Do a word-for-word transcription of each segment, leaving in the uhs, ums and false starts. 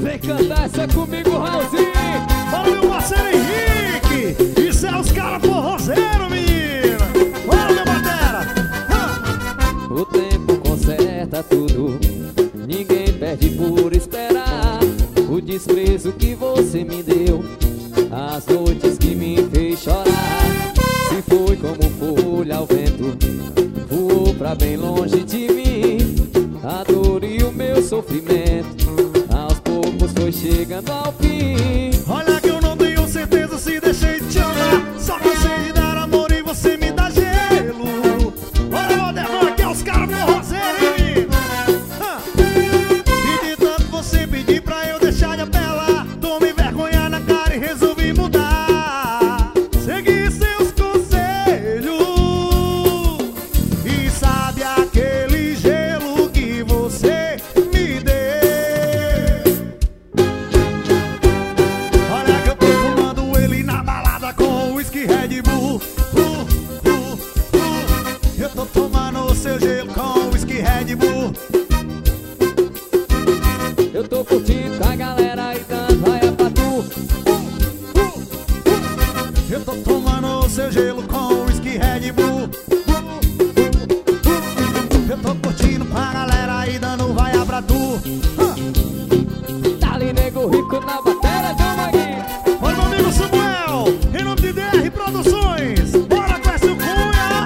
Vem cantar essa comigo, Raulzinho. Fala, meu parceiro Henrique. Isso é os caras forrozeiros, menina. Fala, meu batera. Ah. O tempo conserta tudo, ninguém perde por esperar. O desprezo que você me deu, as noites que me fez chorar. Se foi como folha ao vento, voou pra bem longe de mim. A dor e o meu sofrimento, aos poucos foi chegando ao fim. Olha que eu não tenho certeza se deixei de te amar. Só cansei de dar amor e você me dá gelo. Olha, Modernão, aqui é os caras forrozeiros, hein, menino? Ah. E de tanto você pedir pra eu deixar de apelar, tomei vergonha na cara e resolvi mudar. Segui seus conselhos e sabe aquele gelo que você me deu. Olha que eu tô tomando ele na balada com whisky Red Bull. uh, uh, uh. Eu tô tomando o seu gelo com whisky Red Bull. Eu tô curtindo com a galera e dando raia pra tu. uh, uh, uh. Eu tô tomando o seu gelo com whisky Red Bull. uh, uh, uh. Eu tô curtindo com a galera e dando vaia pra tu. Ah. Tá ali nego rico na bateria, João Maguinho. Olha, meu amigo Samuel, em nome de D R Produções. Bora com esse Cunha.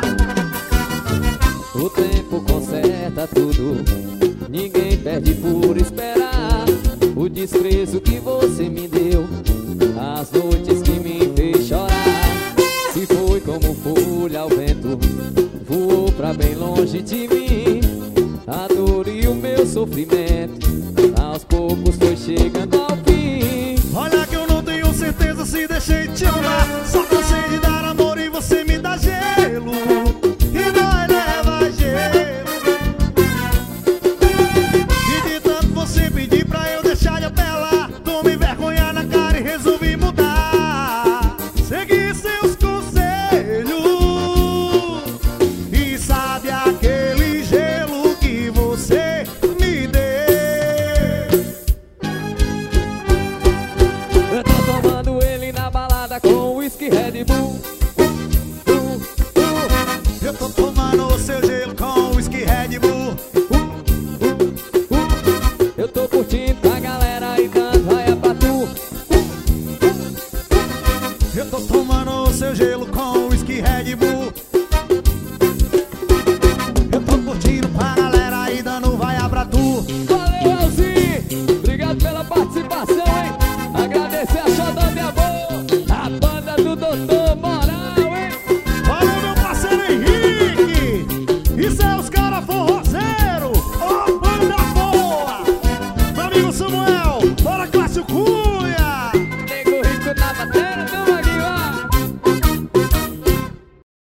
O tempo conserta tudo, ninguém perde por esperar. O desprezo que você me deu, as noites que me fez chorar. Se foi como folha ao vento, voou pra bem longe de mim. A dor e o meu sofrimento, aos poucos foi chegando ao fim. Olha que eu não tenho certeza se deixei de te amar. Só cansei de dar amor e você me dá gelo. E nós leva gelo. E de tanto você pedir pra eu deixar de apelar, tomei vergonha na cara e resolvi mudar. Segui seus conselhos e sabe aquele gelo que você me deu. Eu tô tomando ele na balada com whisky Red Bull. Uh, uh, uh. Eu tô tomando o seu gelo com whisky Red Bull. Eu tô curtindo com a galera e dando raia pra tu. Eu tô tomando o seu gelo com whisky Red Bull. Eu tô curtindo com a galera e dando vaia pra tu.